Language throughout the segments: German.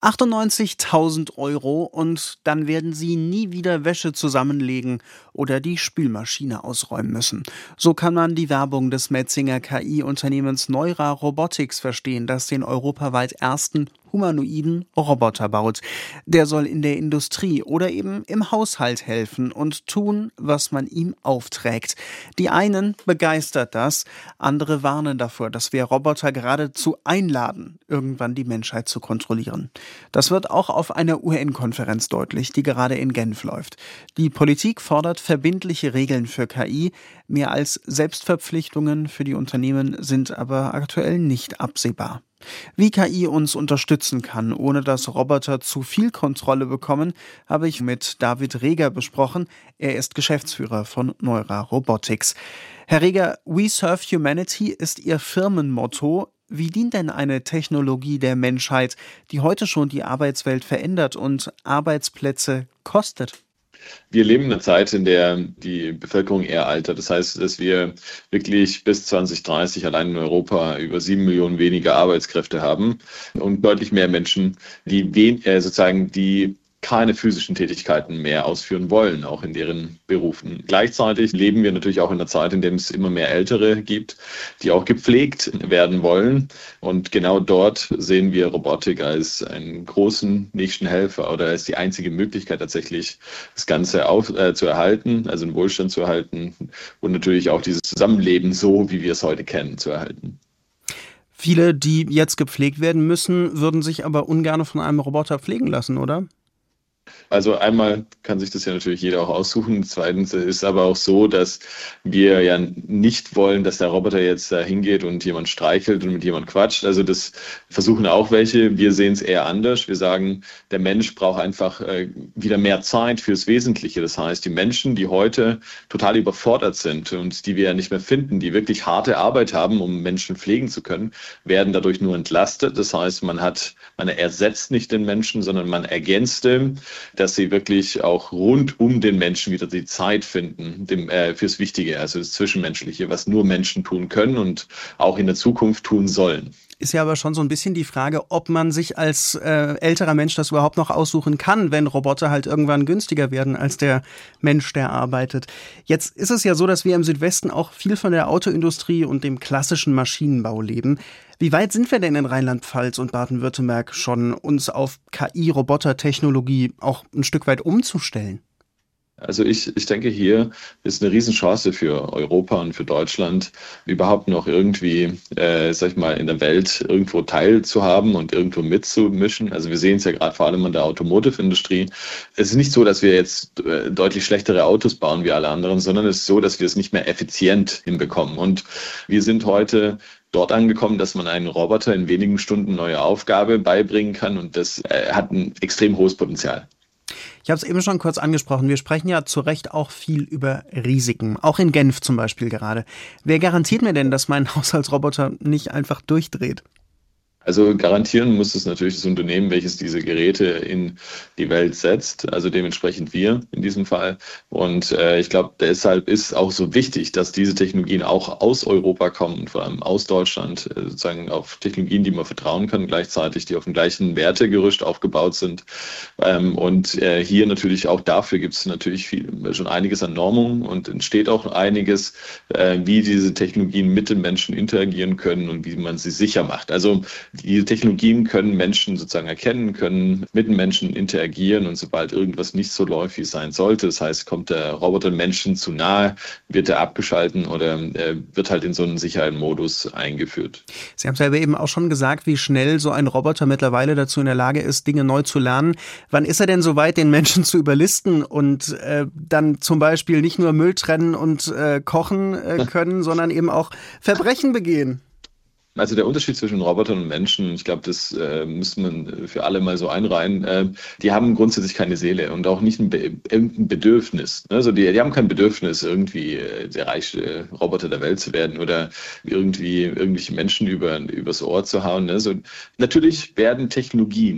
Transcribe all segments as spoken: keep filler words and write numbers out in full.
achtundneunzigtausend Euro und dann werden Sie nie wieder Wäsche zusammenlegen oder die Spülmaschine ausräumen müssen. So kann man die Werbung des Metzinger K I-Unternehmens Neura Robotics verstehen, das den europaweit ersten humanoiden Roboter baut. Der soll in der Industrie oder eben im Haushalt helfen und tun, was man ihm aufträgt. Die einen begeistert das, andere warnen davor, dass wir Roboter geradezu einladen, irgendwann die Menschheit zu kontrollieren. Das wird auch auf einer U N-Konferenz deutlich, die gerade in Genf läuft. Die Politik fordert verbindliche Regeln für K I, mehr als Selbstverpflichtungen für die Unternehmen sind aber aktuell nicht absehbar. Wie K I uns unterstützen kann, ohne dass Roboter zu viel Kontrolle bekommen, habe ich mit David Reger besprochen. Er ist Geschäftsführer von Neura Robotics. Herr Reger, We Serve Humanity ist Ihr Firmenmotto. Wie dient denn eine Technologie der Menschheit, die heute schon die Arbeitswelt verändert und Arbeitsplätze kostet? Wir leben in einer Zeit, in der die Bevölkerung eher altert. Das heißt, dass wir wirklich bis zwanzig dreißig allein in Europa über sieben Millionen weniger Arbeitskräfte haben und deutlich mehr Menschen, die wen, äh, sozusagen die keine physischen Tätigkeiten mehr ausführen wollen, auch in deren Berufen. Gleichzeitig leben wir natürlich auch in einer Zeit, in der es immer mehr Ältere gibt, die auch gepflegt werden wollen. Und genau dort sehen wir Robotik als einen großen nächsten Helfer oder als die einzige Möglichkeit tatsächlich, das Ganze auf, äh, zu erhalten, also den Wohlstand zu erhalten und natürlich auch dieses Zusammenleben so, wie wir es heute kennen, zu erhalten. Viele, die jetzt gepflegt werden müssen, würden sich aber ungern von einem Roboter pflegen lassen, oder? Also einmal kann sich das ja natürlich jeder auch aussuchen. Zweitens ist aber auch so, dass wir ja nicht wollen, dass der Roboter jetzt da hingeht und jemand streichelt und mit jemand quatscht. Also das versuchen auch welche. Wir sehen es eher anders. Wir sagen, der Mensch braucht einfach äh, wieder mehr Zeit fürs Wesentliche. Das heißt, die Menschen, die heute total überfordert sind und die wir ja nicht mehr finden, die wirklich harte Arbeit haben, um Menschen pflegen zu können, werden dadurch nur entlastet. Das heißt, man hat, man ersetzt nicht den Menschen, sondern man ergänzt ihn, dass sie wirklich auch rund um den Menschen wieder die Zeit finden dem, äh, fürs Wichtige, also das Zwischenmenschliche, was nur Menschen tun können und auch in der Zukunft tun sollen. Ist ja aber schon so ein bisschen die Frage, ob man sich als äh, älterer Mensch das überhaupt noch aussuchen kann, wenn Roboter halt irgendwann günstiger werden als der Mensch, der arbeitet. Jetzt ist es ja so, dass wir im Südwesten auch viel von der Autoindustrie und dem klassischen Maschinenbau leben. Wie weit sind wir denn in Rheinland-Pfalz und Baden-Württemberg schon, uns auf K I-Robotertechnologie auch ein Stück weit umzustellen? Also ich, ich denke, hier ist eine Riesenchance für Europa und für Deutschland, überhaupt noch irgendwie, äh, sag ich mal, in der Welt irgendwo teilzuhaben und irgendwo mitzumischen. Also wir sehen es ja gerade vor allem in der Automotive-Industrie. Es ist nicht so, dass wir jetzt äh, deutlich schlechtere Autos bauen wie alle anderen, sondern es ist so, dass wir es nicht mehr effizient hinbekommen. Und wir sind heute dort angekommen, dass man einen Roboter in wenigen Stunden neue Aufgabe beibringen kann und das äh, hat ein extrem hohes Potenzial. Ich habe es eben schon kurz angesprochen. Wir sprechen ja zu Recht auch viel über Risiken. Auch in Genf zum Beispiel gerade. Wer garantiert mir denn, dass mein Haushaltsroboter nicht einfach durchdreht? Also garantieren muss es natürlich das Unternehmen, welches diese Geräte in die Welt setzt, also dementsprechend wir in diesem Fall. Und äh, ich glaube, deshalb ist auch so wichtig, dass diese Technologien auch aus Europa kommen, vor allem aus Deutschland, äh, sozusagen auf Technologien, die man vertrauen kann, gleichzeitig, die auf dem gleichen Wertegerüst aufgebaut sind. Ähm, und äh, hier natürlich auch dafür gibt es natürlich viel, schon einiges an Normungen und entsteht auch einiges, äh, wie diese Technologien mit den Menschen interagieren können und wie man sie sicher macht. Also diese Technologien können Menschen sozusagen erkennen, können mit den Menschen interagieren und sobald irgendwas nicht so läuft, wie es sein sollte, das heißt, kommt der Roboter Menschen zu nahe, wird er abgeschalten oder äh, wird halt in so einen Sicherheitsmodus eingeführt. Sie haben selber eben auch schon gesagt, wie schnell so ein Roboter mittlerweile dazu in der Lage ist, Dinge neu zu lernen. Wann ist er denn so weit, den Menschen zu überlisten und äh, dann zum Beispiel nicht nur Müll trennen und äh, kochen äh, können, sondern eben auch Verbrechen begehen? Also der Unterschied zwischen Robotern und Menschen, ich glaube, das äh, müsste man für alle mal so einreihen, äh, die haben grundsätzlich keine Seele und auch nicht ein, Be- irgendein Bedürfnis. Ne? Also die, die haben kein Bedürfnis, irgendwie äh, der reichste Roboter der Welt zu werden oder irgendwie irgendwelche Menschen über, übers Ohr zu hauen. Ne? So, natürlich werden Technologien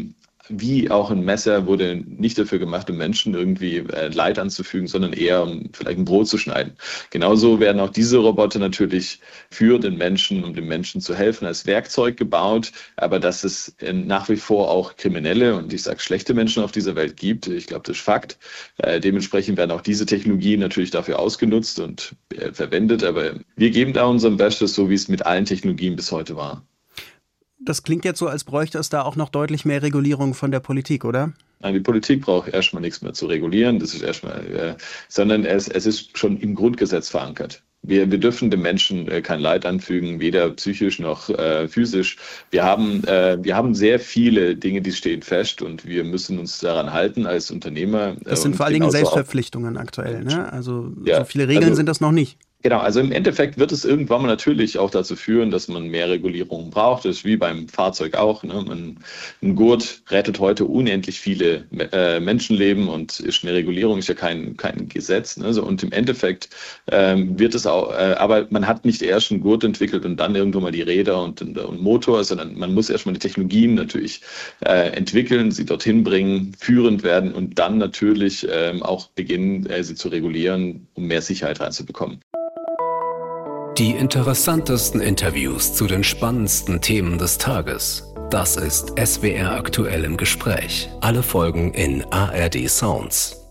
wie auch ein Messer wurde nicht dafür gemacht, um Menschen irgendwie äh, Leid anzufügen, sondern eher um vielleicht ein Brot zu schneiden. Genauso werden auch diese Roboter natürlich für den Menschen, um dem Menschen zu helfen, als Werkzeug gebaut, aber dass es äh, nach wie vor auch kriminelle und ich sage schlechte Menschen auf dieser Welt gibt, ich glaube, das ist Fakt. Äh, dementsprechend werden auch diese Technologien natürlich dafür ausgenutzt und äh, verwendet, aber wir geben da unserem Bestes, so wie es mit allen Technologien bis heute war. Das klingt jetzt so, als bräuchte es da auch noch deutlich mehr Regulierung von der Politik, oder? Nein, die Politik braucht erstmal nichts mehr zu regulieren, das ist erstmal, äh, sondern es, es ist schon im Grundgesetz verankert. Wir, wir dürfen dem Menschen äh, kein Leid anfügen, weder psychisch noch äh, physisch. Wir haben, äh, wir haben sehr viele Dinge, die stehen fest und wir müssen uns daran halten als Unternehmer. Das sind äh, vor allen Dingen Selbstverpflichtungen aktuell, ne? Also ja, so viele Regeln also, sind das noch nicht. Genau, also im Endeffekt wird es irgendwann mal natürlich auch dazu führen, dass man mehr Regulierung braucht. Das ist wie beim Fahrzeug auch. Ne? Man, ein Gurt rettet heute unendlich viele äh, Menschenleben und ist eine Regulierung, ist ja kein, kein Gesetz. Ne? So, und im Endeffekt ähm, wird es auch, äh, aber man hat nicht erst einen Gurt entwickelt und dann irgendwann mal die Räder und, und, und Motor, sondern man muss erstmal die Technologien natürlich äh, entwickeln, sie dorthin bringen, führend werden und dann natürlich ähm, auch beginnen, äh, sie zu regulieren, um mehr Sicherheit reinzubekommen. Die interessantesten Interviews zu den spannendsten Themen des Tages. Das ist S W R aktuell im Gespräch. Alle Folgen in A R D Sounds.